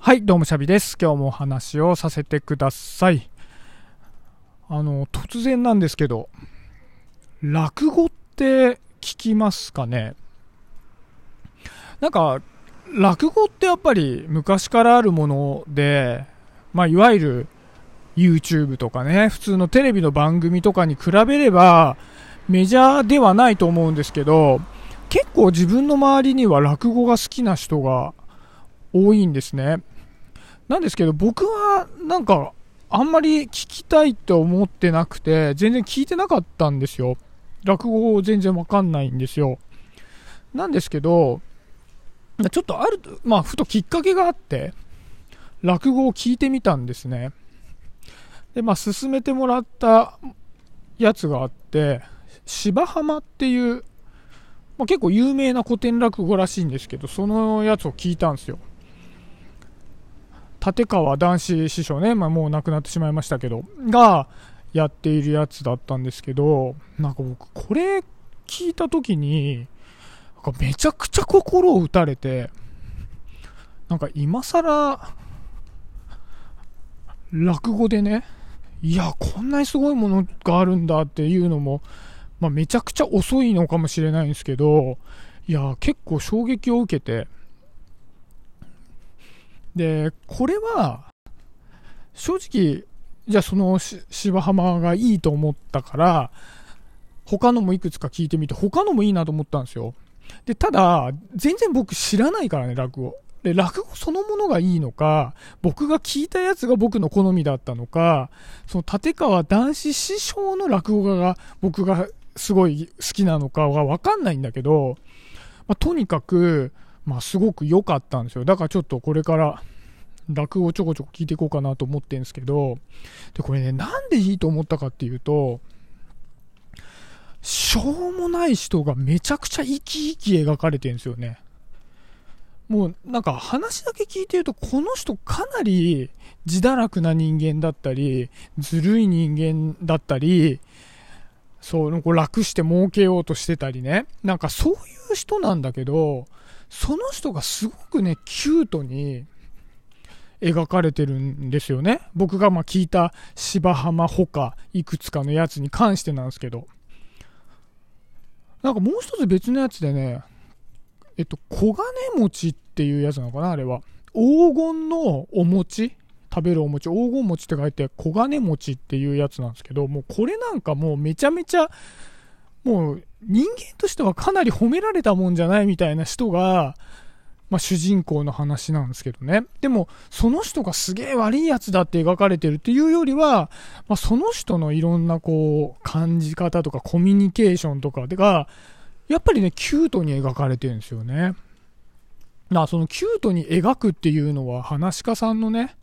はい、どうもシャビです。今日もお話をさせてください。突然なんですけど、落語って聞きますかね？なんか、落語ってやっぱり昔からあるもので、いわゆる YouTube とかね、普通のテレビの番組とかに比べればメジャーではないと思うんですけど、結構自分の周りには落語が好きな人が多いんですね。なんですけど、僕はあんまり聞きたいと思ってなくて、全然聞いてなかったんですよ。落語全然わかんないんですよ。なんですけど、ちょっとふときっかけがあって、落語を聞いてみたんですね。で、勧めてもらったやつがあって、芝浜っていう、結構有名な古典落語らしいんですけど、そのやつを聞いたんですよ。立川談志師匠ね、もう亡くなってしまいましたけど、がやっているやつだったんですけど、僕これ聞いた時にめちゃくちゃ心を打たれて、今更落語でね、いやこんなにすごいものがあるんだっていうのも、めちゃくちゃ遅いのかもしれないんですけど、いや結構衝撃を受けて、でこれは正直、じゃあその芝浜がいいと思ったから他のもいくつか聞いてみて、他のもいいなと思ったんですよ。でただ全然僕知らないからね、落語で。落語そのものがいいのか、僕が聞いたやつが僕の好みだったのか、その立川談志師匠の落語家が僕がすごい好きなのかは分かんないんだけど、とにかくすごく良かったんですよ。だからちょっとこれから落語ちょこちょこ聞いていこうかなと思ってるんですけど、でこれね、なんでいいと思ったかっていうと、しょうもない人がめちゃくちゃ生き生き描かれてるんですよね。もう話だけ聞いてると、この人かなり自堕落な人間だったり、ずるい人間だったり、楽して儲けようとしてたりね、そういう人なんだけど、その人がすごくねキュートに描かれてるんですよね。僕が聞いた芝浜ほかいくつかのやつに関してなんですけど、もう一つ別のやつでね、小金持ちっていうやつなのかな、あれは。黄金のお餅、食べるお餅、黄金餅って書いて小金持ちっていうやつなんですけど、もうこれもうめちゃめちゃ、もう人間としてはかなり褒められたもんじゃないみたいな人が、主人公の話なんですけどね。でもその人がすげえ悪いやつだって描かれてるっていうよりは、その人のいろんな感じ方とかコミュニケーションとかがやっぱりねキュートに描かれてるんですよね。そのキュートに描くっていうのは噺家さんのね、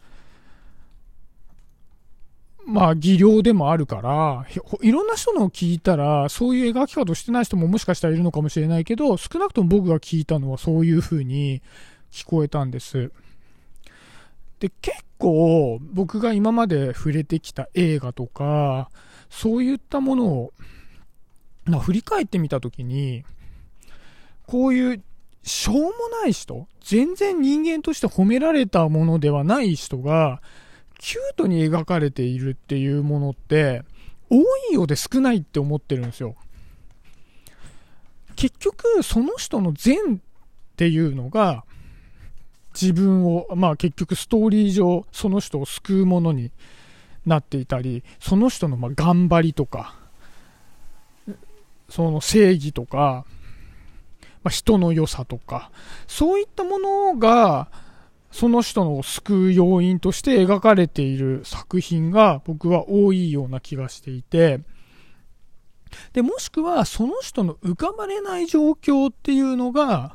技量でもあるから、いろんな人のを聞いたらそういう描き方をしてない人ももしかしたらいるのかもしれないけど、少なくとも僕が聞いたのはそういう風に聞こえたんです。で結構僕が今まで触れてきた映画とかそういったものを振り返ってみたときに、こういうしょうもない人、全然人間として褒められたものではない人がキュートに描かれているっていうものって多いようで少ないって思ってるんですよ。結局その人の善っていうのが自分を、結局ストーリー上その人を救うものになっていたり、その人の頑張りとか、その正義とか、人の良さとか、そういったものがその人を救う要因として描かれている作品が僕は多いような気がしていて、でもしくはその人の浮かばれない状況っていうのが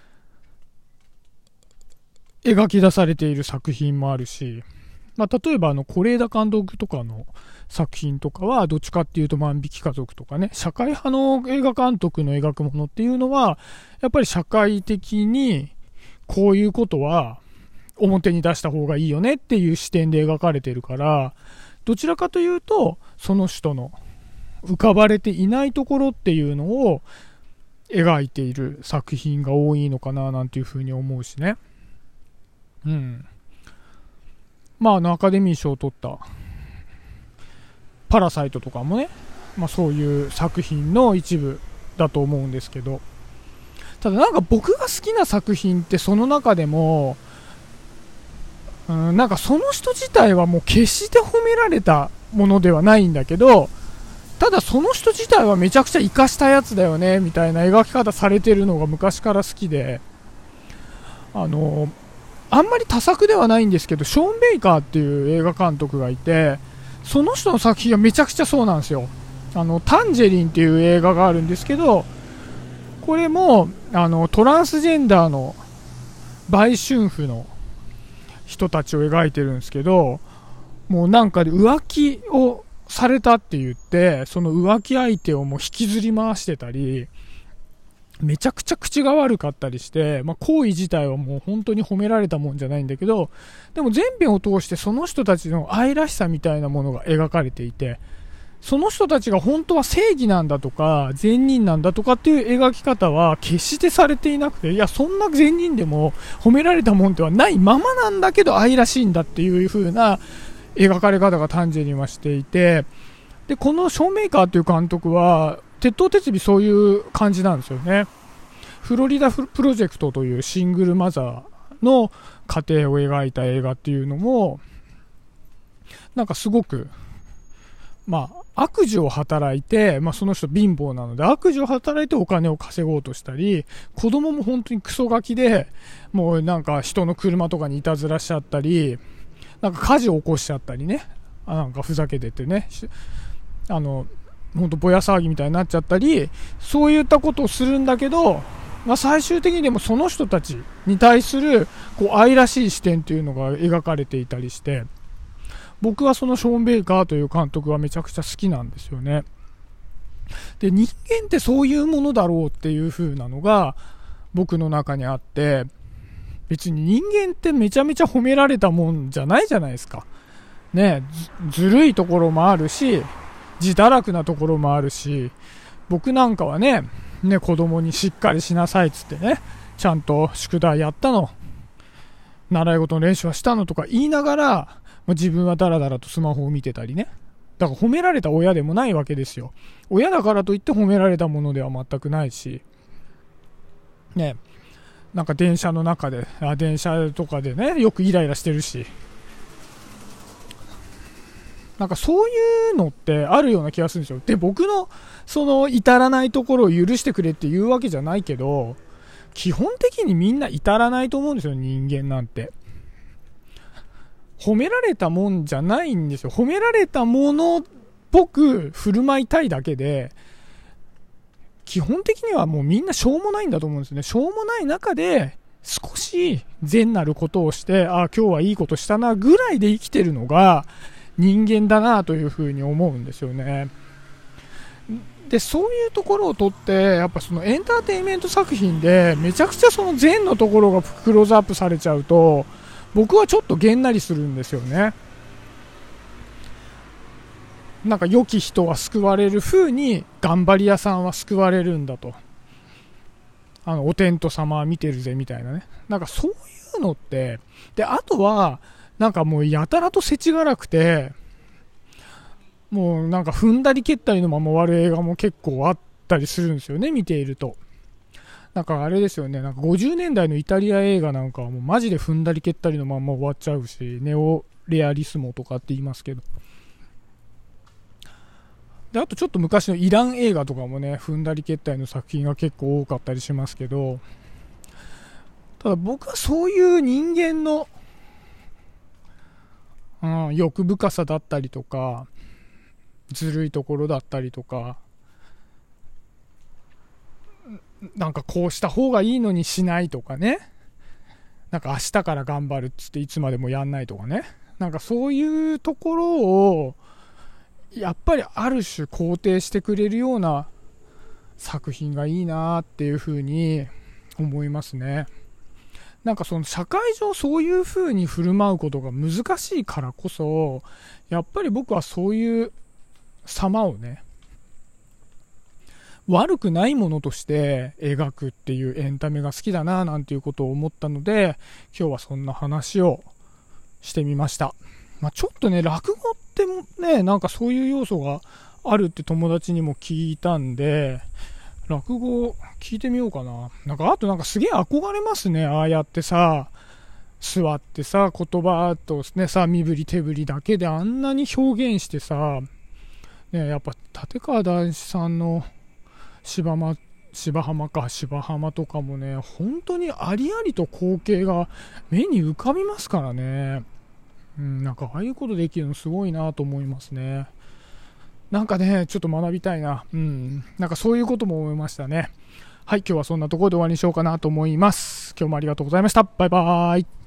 描き出されている作品もあるし、例えば是枝監督とかの作品とかはどっちかっていうと万引き家族とかね、社会派の映画監督の描くものっていうのはやっぱり社会的にこういうことは表に出した方がいいよねっていう視点で描かれてるから、どちらかというとその人の浮かばれていないところっていうのを描いている作品が多いのかななんていうふうに思うしね。 アカデミー賞を取ったパラサイトとかもね、そういう作品の一部だと思うんですけど、ただなんか僕が好きな作品ってその中でも、なんかその人自体はもう決して褒められたものではないんだけど、ただその人自体はめちゃくちゃ生かしたやつだよねみたいな描き方されてるのが昔から好きで、あんまり多作ではないんですけど、ショーン・ベイカーっていう映画監督がいて、その人の作品はめちゃくちゃそうなんですよ。タンジェリンっていう映画があるんですけど、これもトランスジェンダーの売春婦の人たちを描いてるんですけど、もうなんかで浮気をされたって言って、その浮気相手をもう引きずり回してたり、めちゃくちゃ口が悪かったりして、行為自体はもう本当に褒められたもんじゃないんだけど、でも全編を通してその人たちの愛らしさみたいなものが描かれていて、その人たちが本当は正義なんだとか善人なんだとかっていう描き方は決してされていなくて、いやそんな善人でも褒められたもんではないままなんだけど愛らしいんだっていう風な描かれ方がタンジェリンはしていて、でこのショーン・メーカーっていう監督は鉄頭鉄尾そういう感じなんですよね。フロリダプロジェクトというシングルマザーの家庭を描いた映画っていうのもなんかすごく悪事を働いて、その人貧乏なので悪事を働いてお金を稼ごうとしたり、子供も本当にクソガキでもうなんか人の車とかにいたずらしちゃったり、なんか火事を起こしちゃったりね、なんかふざけててね、本当ぼや騒ぎみたいになっちゃったり、そういったことをするんだけど、最終的にでもその人たちに対する愛らしい視点っていうのが描かれていたりして、僕はそのショーン・ベイカーという監督はめちゃくちゃ好きなんですよね。で、人間ってそういうものだろうっていう風なのが僕の中にあって、別に人間ってめちゃめちゃ褒められたもんじゃないじゃないですか。ね、ずるいところもあるし、自堕落なところもあるし、僕なんかはね、子供にしっかりしなさいっつってね、ちゃんと宿題やったの、習い事の練習はしたのとか言いながら、自分はダラダラとスマホを見てたりね。だから褒められた親でもないわけですよ。親だからといって褒められたものでは全くないし、ね、なんか電車の中で、電車とかでね、よくイライラしてるし、なんかそういうのってあるような気がするんですよ。で、僕のその至らないところを許してくれっていうわけじゃないけど、基本的にみんな至らないと思うんですよ、人間なんて。褒められたもんじゃないんですよ。褒められたものっぽく振る舞いたいだけで、基本的にはもうみんなしょうもないんだと思うんですね。しょうもない中で少し善なることをして、今日はいいことしたなぐらいで生きてるのが人間だなというふうに思うんですよね。で、そういうところをとって、やっぱそのエンターテインメント作品でめちゃくちゃその善のところがクローズアップされちゃうと、僕はちょっとげんなりするんですよね。なんか良き人は救われる風に頑張り屋さんは救われるんだと、お天道様は見てるぜみたいなね、なんかそういうのって、で、あとはなんかもうやたらと世知辛くて、もうなんか踏んだり蹴ったりのまま終わる映画も結構あったりするんですよね、見ていると。なんかあれですよね、なんか50年代のイタリア映画なんかはもうマジで踏んだり蹴ったりのまま終わっちゃうし、ネオレアリスモとかって言いますけど。で、あとちょっと昔のイラン映画とかもね、踏んだり蹴ったりの作品が結構多かったりしますけど、ただ僕はそういう人間の、欲深さだったりとか、ずるいところだったりとか、なんかこうした方がいいのにしないとかね、なんか明日から頑張るっつっていつまでもやんないとかね、なんかそういうところをやっぱりある種肯定してくれるような作品がいいなっていうふうに思いますね。なんかその社会上そういうふうに振る舞うことが難しいからこそ、やっぱり僕はそういう様をね、悪くないものとして描くっていうエンタメが好きだななんていうことを思ったので、今日はそんな話をしてみました。ちょっとね、落語ってね、なんかそういう要素があるって友達にも聞いたんで、落語聞いてみようかな。あとすげえ憧れますね。ああやってさ、座ってさ、言葉とね、身振り手振りだけであんなに表現してさ、ね、やっぱ立川談志さんの芝浜とかもね、本当にありありと光景が目に浮かびますからね。ああいうことできるのすごいなと思いますね。ちょっと学びたいな。そういうことも思いましたね。はい、今日はそんなところで終わりにしようかなと思います。今日もありがとうございました。バイバーイ。